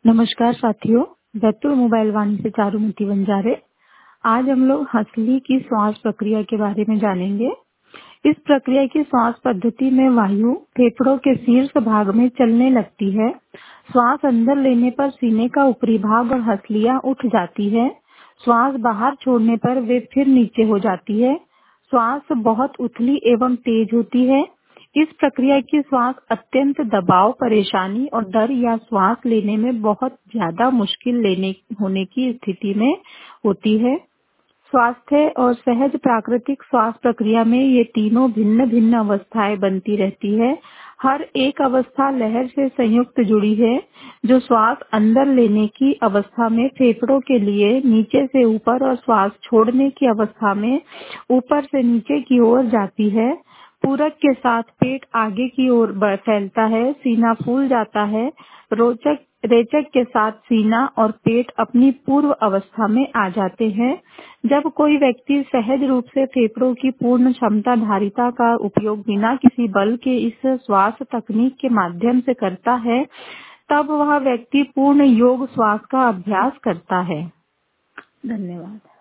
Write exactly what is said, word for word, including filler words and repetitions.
नमस्कार साथियों, बैतूल मोबाइल वाणी से चारुमती बंजारे। आज हम लोग हंसली की श्वास प्रक्रिया के बारे में जानेंगे। इस प्रक्रिया की श्वास पद्धति में वायु फेफड़ों के शीर्ष भाग में चलने लगती है। श्वास अंदर लेने पर सीने का ऊपरी भाग और हंसलियां उठ जाती है। श्वास बाहर छोड़ने पर वे फिर नीचे हो जाती है। श्वास बहुत उथली एवं तेज होती है। इस प्रक्रिया की श्वास अत्यंत दबाव, परेशानी और डर या श्वास लेने में बहुत ज्यादा मुश्किल लेने होने की स्थिति में होती है। स्वास्थ्य और सहज प्राकृतिक श्वास प्रक्रिया में ये तीनों भिन्न भिन्न अवस्थाएं बनती रहती है। हर एक अवस्था लहर से संयुक्त जुड़ी है, जो श्वास अंदर लेने की अवस्था में फेफड़ों के लिए नीचे से ऊपर और श्वास छोड़ने की अवस्था में ऊपर से नीचे की ओर जाती है। पूरक के साथ पेट आगे की ओर बढ़ फैलता है, सीना फूल जाता है। रोचक रेचक के साथ सीना और पेट अपनी पूर्व अवस्था में आ जाते हैं। जब कोई व्यक्ति सहज रूप से फेफड़ों की पूर्ण क्षमता धारिता का उपयोग बिना किसी बल के इस श्वास तकनीक के माध्यम से करता है, तब वह व्यक्ति पूर्ण योग श्वास का अभ्यास करता है। धन्यवाद।